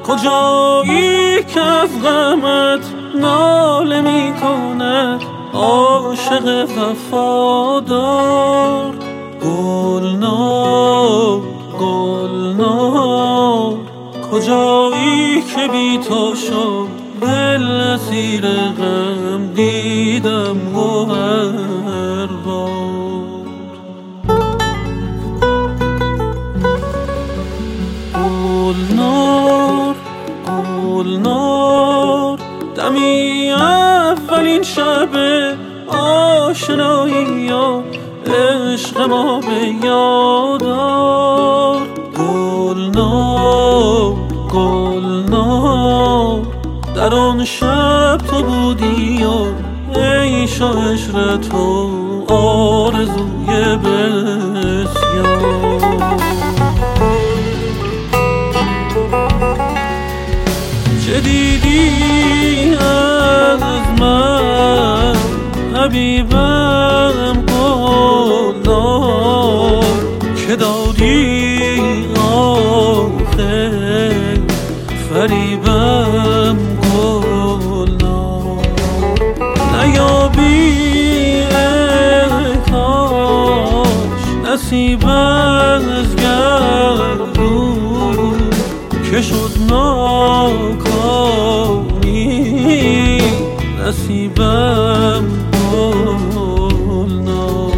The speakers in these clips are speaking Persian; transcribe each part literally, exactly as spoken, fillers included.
کجایی که از غمت ناله می کند عاشق وفادار؟ گلنار گلنار کجایی که بی تو شد دل اسیر غم دیدم گوهر بار. گلنار گلنار دمی اولین شب آشنایی و عشق ما به یاد آر. گلنار گلنار در آن شب تو بودی و عیش و عشرت و آرزوی بسیار. چه دیدی از من حبیبم گلنار که دادی آخه فریبم گلنار؟ نیابی ای کاش نصیب از گردون که شد ناکامی نصیبم گلنار.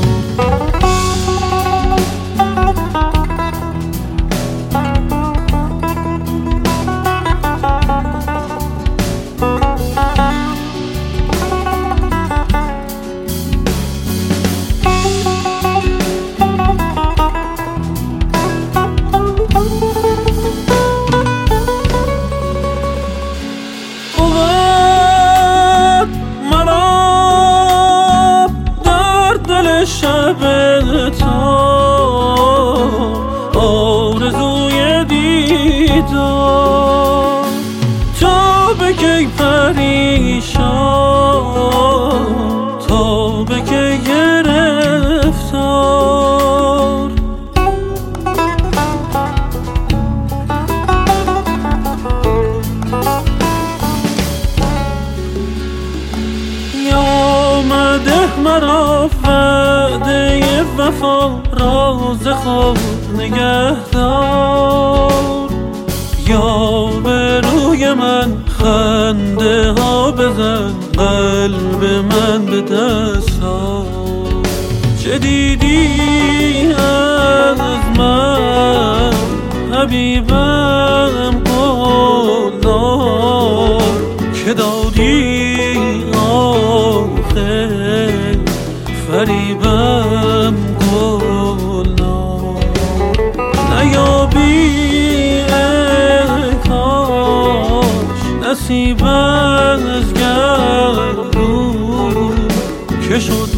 شب تو آرزوی دیدار تو بکی پریشان تا بکی گرفتار. یا مده مرا وعده وفا راز خود نگهدار، یا به روی من خنده ها بزن قلب من به دست ها. چه دیدی از من حبیبم گلنار که دادی آخه فریبم گلنار؟ نیابی ای کاش نصیب از گردون که شد